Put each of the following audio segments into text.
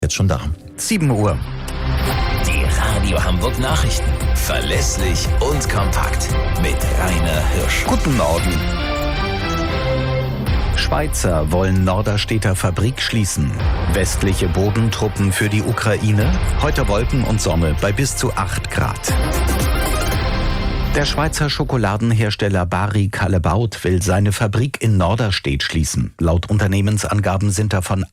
Jetzt schon da. 7 Uhr. Die Radio Hamburg Nachrichten. Verlässlich und kompakt. Mit Rainer Hirsch. Guten Morgen. Schweizer wollen Norderstedter Fabrik schließen. Westliche Bodentruppen für die Ukraine. Heute Wolken und Sonne bei bis zu 8 Grad. Der Schweizer Schokoladenhersteller Barry Callebaut will seine Fabrik in Norderstedt schließen. Laut Unternehmensangaben sind davon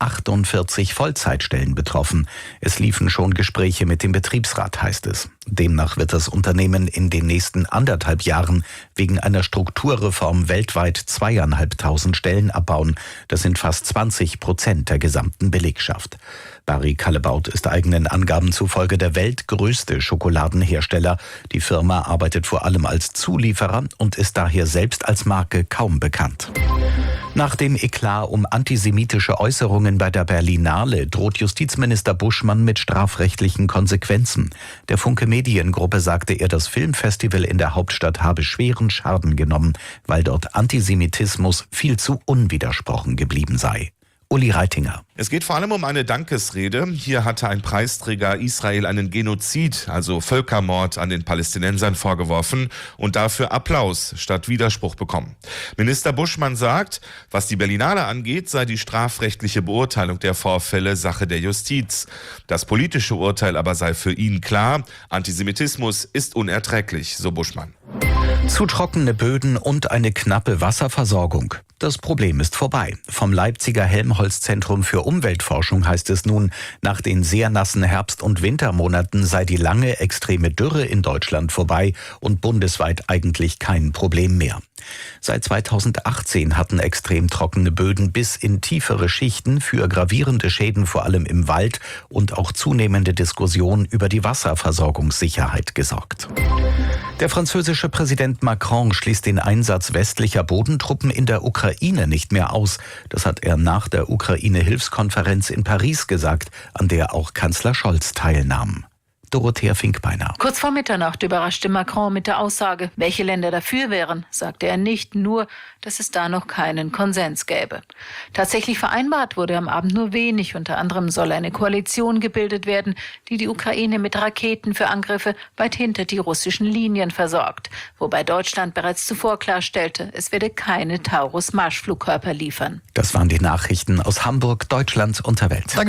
48 Vollzeitstellen betroffen. Es liefen schon Gespräche mit dem Betriebsrat, heißt es. Demnach wird das Unternehmen in den nächsten 1,5 Jahren wegen einer Strukturreform weltweit 2.500 Stellen abbauen. Das sind fast 20% der gesamten Belegschaft. Barry Callebaut ist eigenen Angaben zufolge der weltgrößte Schokoladenhersteller. Die Firma arbeitet vor allem als Zulieferer und ist daher selbst als Marke kaum bekannt. Nach dem Eklat um antisemitische Äußerungen bei der Berlinale droht Justizminister Buschmann mit strafrechtlichen Konsequenzen. Der Funke Mediengruppe sagte er, das Filmfestival in der Hauptstadt habe schweren Schaden genommen, weil dort Antisemitismus viel zu unwidersprochen geblieben sei. Uli Reitinger. Es geht vor allem um eine Dankesrede. Hier hatte ein Preisträger Israel einen Genozid, also Völkermord an den Palästinensern vorgeworfen und dafür Applaus statt Widerspruch bekommen. Minister Buschmann sagt, was die Berlinale angeht, sei die strafrechtliche Beurteilung der Vorfälle Sache der Justiz. Das politische Urteil aber sei für ihn klar, Antisemitismus ist unerträglich, so Buschmann. Zu trockene Böden und eine knappe Wasserversorgung. Das Problem ist vorbei. Vom Leipziger Helmholtz-Zentrum für Umweltforschung heißt es nun, nach den sehr nassen Herbst- und Wintermonaten sei die lange extreme Dürre in Deutschland vorbei und bundesweit eigentlich kein Problem mehr. Seit 2018 hatten extrem trockene Böden bis in tiefere Schichten für gravierende Schäden vor allem im Wald und auch zunehmende Diskussionen über die Wasserversorgungssicherheit gesorgt. Der französische Präsident Macron schließt den Einsatz westlicher Bodentruppen in der Ukraine nicht mehr aus. Das hat er nach der Ukraine-Hilfskonferenz in Paris gesagt, an der auch Kanzler Scholz teilnahm. Dorothea Finkbeiner. Kurz vor Mitternacht überraschte Macron mit der Aussage, welche Länder dafür wären, sagte er nicht, nur, dass es da noch keinen Konsens gäbe. Tatsächlich vereinbart wurde am Abend nur wenig. Unter anderem soll eine Koalition gebildet werden, die die Ukraine mit Raketen für Angriffe weit hinter die russischen Linien versorgt. Wobei Deutschland bereits zuvor klarstellte, es werde keine Taurus-Marschflugkörper liefern. Das waren die Nachrichten aus Hamburg, Deutschland und der Welt.